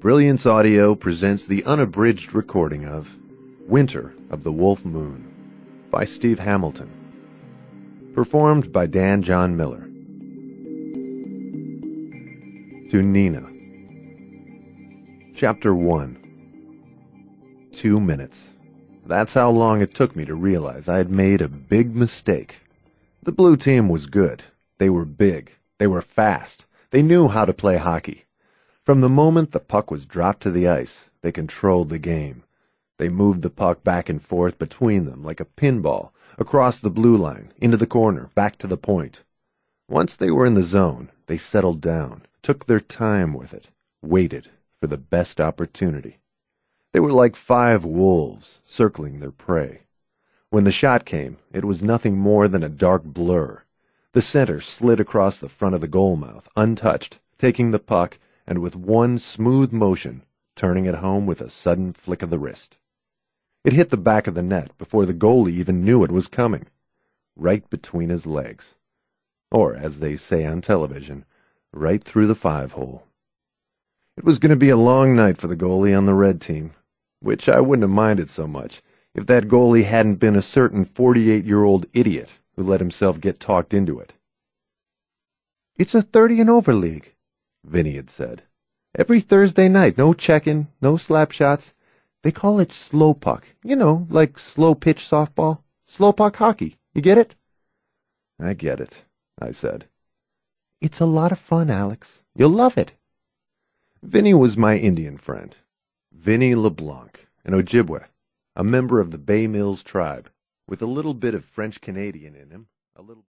Brilliance Audio presents the unabridged recording of Winter of the Wolf Moon by Steve Hamilton, performed by Dan John Miller. To Nina. Chapter 1. 2 minutes. That's how long it took me to realize I had made a big mistake. The blue team was good. They were big. They were fast. They knew how to play hockey. From the moment the puck was dropped to the ice, they controlled the game. They moved the puck back and forth between them like a pinball, across the blue line, into the corner, back to the point. Once they were in the zone, they settled down, took their time with it, waited for the best opportunity. They were like 5 wolves circling their prey. When the shot came, it was nothing more than a dark blur. The center slid across the front of the goal mouth, untouched, taking the puck, and with one smooth motion, turning it home with a sudden flick of the wrist. It hit the back of the net before the goalie even knew it was coming, right between his legs. Or, as they say on television, right through the 5-hole. It was going to be a long night for the goalie on the red team, which I wouldn't have minded so much if that goalie hadn't been a certain 48-year-old idiot who let himself get talked into it. "It's a 30-and-over league," Vinny had said. "Every Thursday night, no check-in, no slap shots. They call it slow puck. You know, like slow-pitch softball. Slow puck hockey. You get it?" "I get it," I said. "It's a lot of fun, Alex. You'll love it." Vinny was my Indian friend. Vinny LeBlanc, an Ojibwe, a member of the Bay Mills tribe, with a little bit of French-Canadian in him, a little...